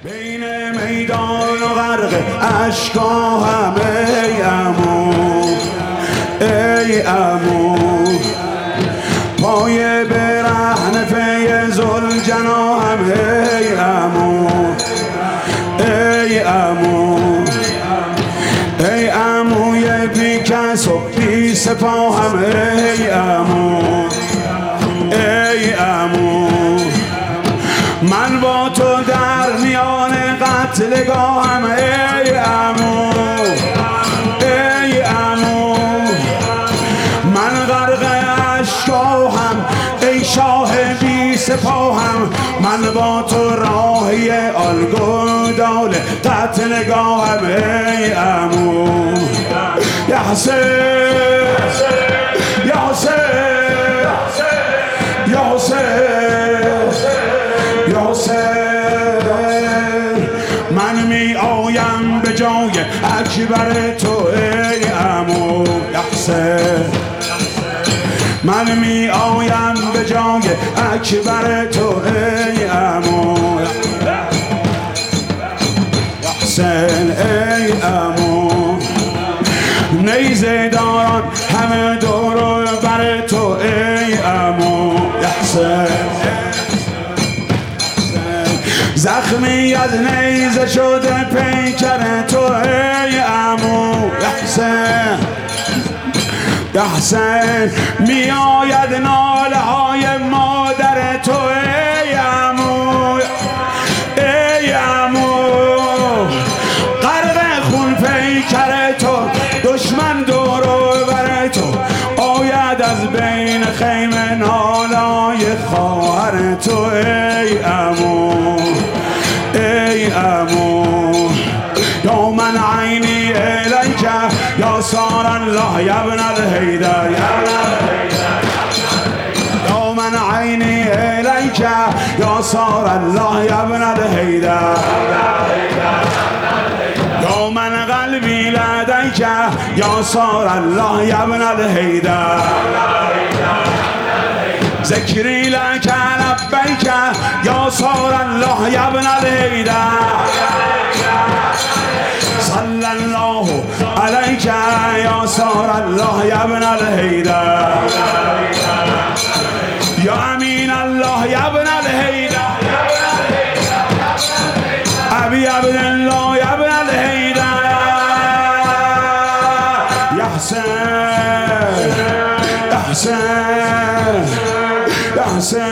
بین میدان و غرق اشکاهم ای عمو ای عمو، پای برهنه پی ذوالجناحم ای عمو ای عمو ای عموی بی کس و بی سپاهم ای عمو ای عمو، من با تو در میان قتلگاهم ای عمو ای عمو، من غرق اشکاهم ای شاه بی سپاهم، من با تو راهی آن گودال قتلگاهم ای عمو یا حسین یا حسین یا حسین یا حسین، من می آیم به جای اکبر تو ای عمو یا حسین، من می آیم به جای اکبر تو ای عمو یا حسین ای عمو، نیزه داران همه دور بر تو ای عمو یا حسین، زخمی از نیزه شده پیکر تو ای عمو یا حسین یا حسین، می آید ناله های مادر تو ای عمو ای عمو، غرق خون پیکر تو دشمن دور بر تو، آید از بین خیمه نالای خواهر تو ای عمو ای عمو، یا من عینی الیک یا سار الله یا ابن الحیدر، یا من عینی الیک یا سار الله یا ابن الحیدر، یا من قلبی لدیک یا سار الله یا ابن الحیدر، ذکری لک لبیک یا سار الله یا ابن الحیدر، صلی الله علیک یا سار الله یا ابن الحیدر، یا امین الله یا ابن الحیدر، ابی عبدالله یا ابن الحیدر، یا حسین یا حسین یا حسین